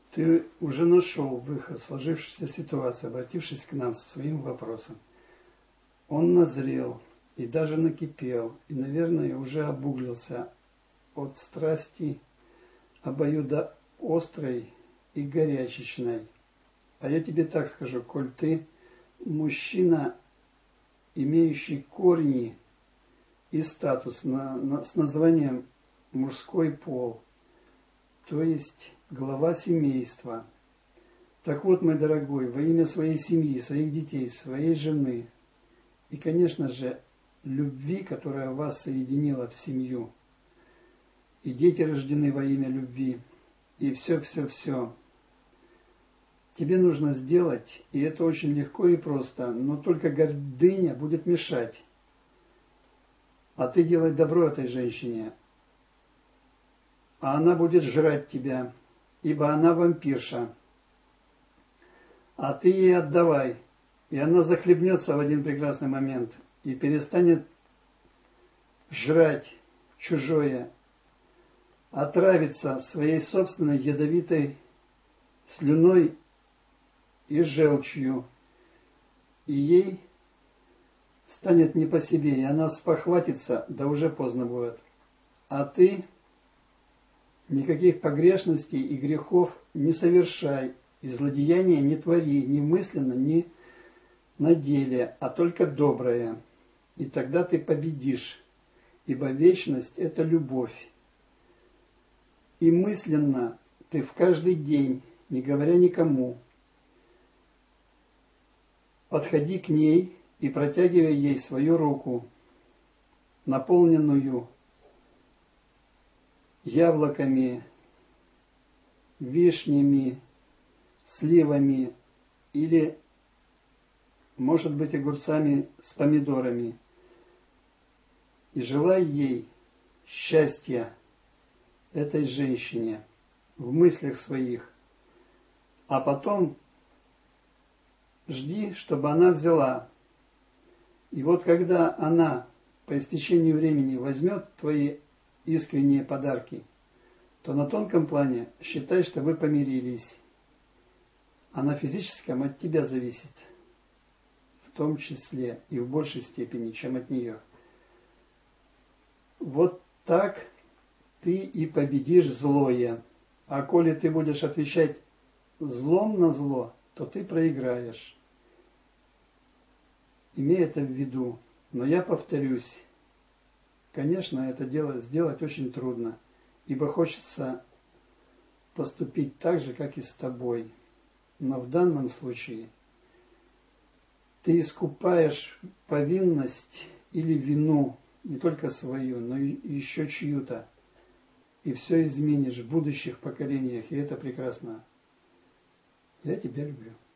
Ты уже нашел выход в сложившейся ситуации, обратившись к нам со своим вопросом. Он назрел и даже накипел, и, наверное, уже обуглился от страсти обоюдоострой и горячечной. А я тебе так скажу, коль ты мужчина, имеющий корни и статус с названием мужской пол, то есть глава семейства. Так вот, мой дорогой, во имя своей семьи, своих детей, своей жены и, конечно же, любви, которая вас соединила в семью, и дети рождены во имя любви, и все-все-все, тебе нужно сделать, и это очень легко и просто, но только гордыня будет мешать. А ты делай добро этой женщине, а она будет жрать тебя, ибо она вампирша. А ты ей отдавай, и она захлебнется в один прекрасный момент и перестанет жрать чужое, отравится своей собственной ядовитой слюной и желчью, и ей станет не по себе, и она спохватится, да уже поздно будет. А ты никаких погрешностей и грехов не совершай, и злодеяния не твори, ни мысленно, ни на деле, а только доброе. И тогда ты победишь, ибо вечность – это любовь. И мысленно ты в каждый день, не говоря никому, подходи к ней и протягивай ей свою руку, наполненную яблоками, вишнями, сливами или, может быть, огурцами с помидорами. И желай ей счастья, этой женщине, в мыслях своих. А потом жди, чтобы она взяла. И вот когда она по истечению времени возьмет твои искренние подарки, то на тонком плане считай, что вы помирились. А на физическом от тебя зависит. В том числе и в большей степени, чем от нее. Вот так ты и победишь злое. А коли ты будешь отвечать злом на зло, то ты проиграешь. Имей это в виду. Но я повторюсь, конечно, это дело сделать очень трудно, ибо хочется поступить так же, как и с тобой. Но в данном случае ты искупаешь повинность или вину, не только свою, но и еще чью-то. И все изменишь в будущих поколениях, и это прекрасно. Я тебя люблю.